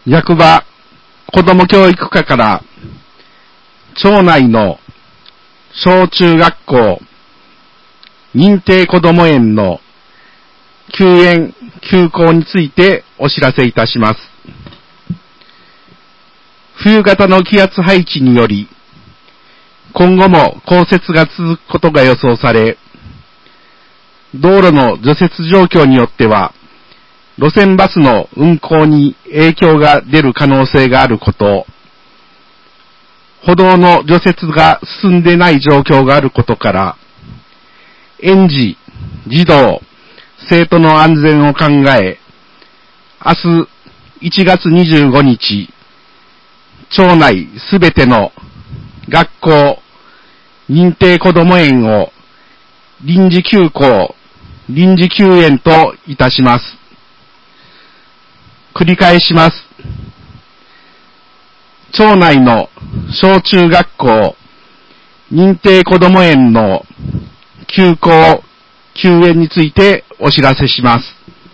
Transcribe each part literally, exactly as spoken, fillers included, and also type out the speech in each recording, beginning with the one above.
役場子ども教育課から町内の小中学校認定こども園の休園休校についてお知らせいたします。冬型の気圧配置により今後も降雪が続くことが予想され、道路の除雪状況によっては路線バスの運行に影響が出る可能性があること、歩道の除雪が進んでない状況があることから、園児、児童、生徒の安全を考え、明日いちがつにじゅうごにち、町内すべての学校、認定こども園を臨時休校、臨時休園といたします。繰り返します。町内の小中学校、認定こども園の休校、休園についてお知らせします。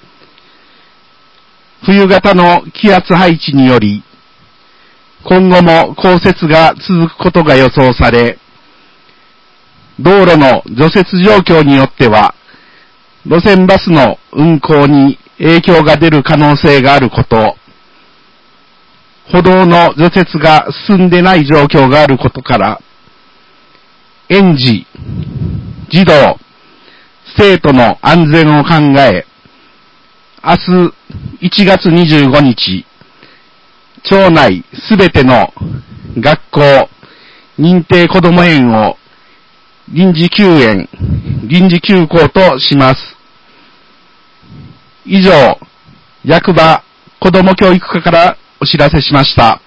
冬型の気圧配置により、今後も降雪が続くことが予想され、道路の除雪状況によっては、路線バスの運行に影響が出る可能性があること、歩道の除雪が進んでない状況があることから、園児、児童、生徒の安全を考え、明日いちがつにじゅうごにち、町内すべての学校、認定こども園を臨時休園、臨時休校とします。以上、役場子ども教育課からお知らせしました。